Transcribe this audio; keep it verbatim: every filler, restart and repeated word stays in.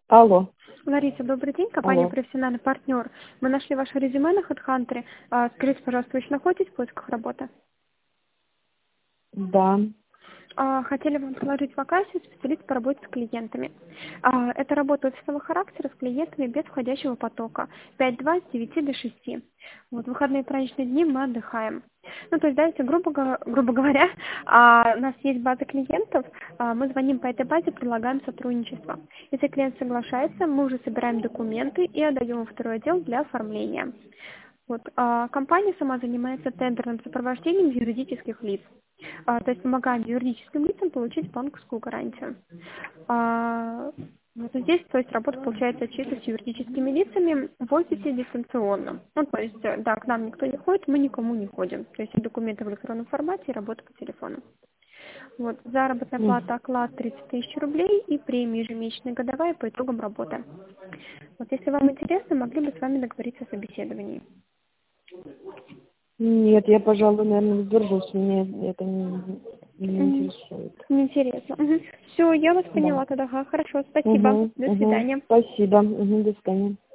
Алло. Лариса, добрый день, компания Алло. «Профессиональный партнер». Мы нашли ваше резюме на HeadHunter. А, Скажите, пожалуйста, вы еще находитесь в поисках работы? Да. А, Хотели вам предложить вакансию специалист по работе с клиентами. А, Это работа офисного характера с клиентами без входящего потока. пять два с девяти до шести. Вот, в выходные и праздничные дни мы отдыхаем. Ну, то есть, да, если грубо, го- грубо говоря, а, у нас есть база клиентов, а, мы звоним по этой базе, предлагаем сотрудничество. Если клиент соглашается, мы уже собираем документы и отдаем в второй отдел для оформления. Вот, а компания сама занимается тендерным сопровождением юридических лиц. А, то есть помогаем юридическим лицам получить банковскую гарантию. А, вот здесь, то есть работа получается чисто с юридическими лицами в офисе дистанционно. Ну, то есть, э, да, к нам никто не ходит, мы никому не ходим. То есть документы в электронном формате и работа по телефону. Вот, заработная М. плата, оклад тридцать тысяч рублей и премия ежемесячная годовая по итогам работы. Вот, если вам интересно, могли бы с вами договориться о собеседовании. Нет, я, пожалуй, наверное, воздержусь. Мне это не, не М, интересует. Неинтересно. Все, я вас Да. поняла тогда. Ага, хорошо, спасибо. Угу, До угу. свидания. Спасибо. Угу, до свидания.